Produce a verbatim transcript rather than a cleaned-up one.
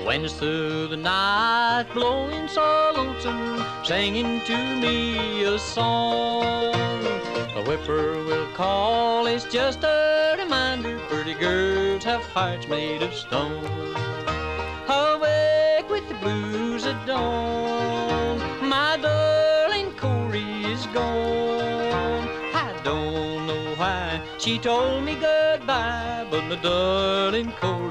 Winds through the night, blowing so lonesome, singing to me a song. A whippoorwill call is just a reminder, pretty girls have hearts made of stone. Awake with the blues at dawn, my darling Corey is gone. I don't know why she told me goodbye, but my darling Corey